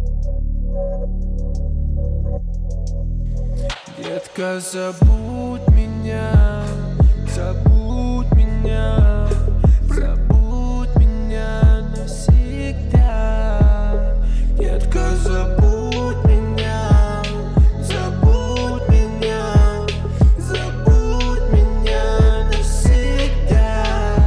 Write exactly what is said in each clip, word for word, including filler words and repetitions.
Детка, забудь меня, забудь меня, забудь меня навсегда. Детка, забудь меня, забудь меня, забудь меня навсегда.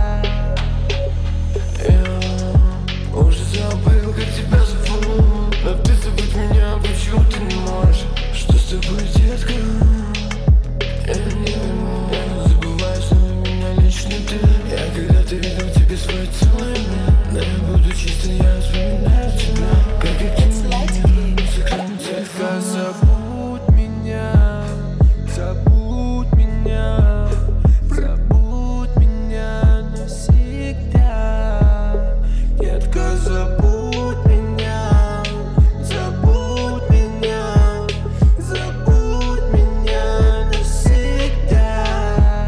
Я уже забыл, как тебя зовут, но ты забудь меня, почему ты не можешь? Что с тобой, детка? Я не пойму. Я не забываю, что у меня лично ты. Я когда-то видел тебе свой целый мир, но я буду чистый, я вспоминаю тебя, как и ты меня не сохранит телефон. Забудь меня, забудь меня, забудь меня навсегда. Детка, забудь меня, забудь меня, забудь меня навсегда.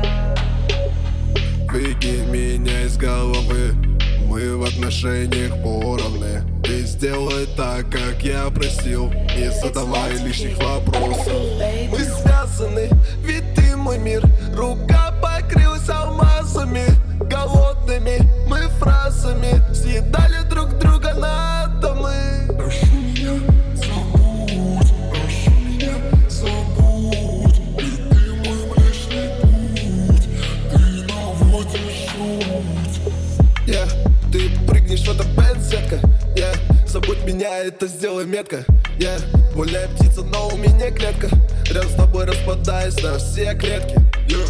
Выкинь меня из головы, мы в отношениях поровны. Ты сделай так, как я просил, не задавай лишних вопросов. Мы связаны, ведь ты мой мир. Рука покрылась алмазами, голодными мы фразами съедали друг друга на атомы. Прошу меня, забудь, прошу меня, забудь. Ведь ты мой млечный путь, ты наводишь жуть. Yeah, ты прыгнешь в это бензетка, yeah. Забудь меня, это сделай метко, yeah. Гуляй, птица, но у меня клетка. Рядом с тобой распадаюсь на все клетки, yeah.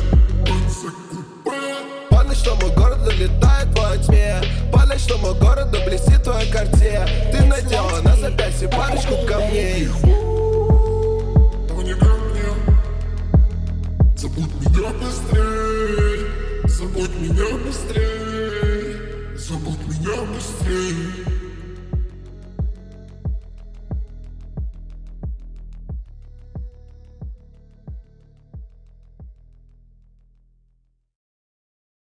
Падай, что мой город долетает во тьме. Падай, что мой город блестит в твоей карте. Ты надела на запястье парочку камней. Но не ко мне. Забудь меня быстрей, забудь меня быстрей, забудь меня быстрей.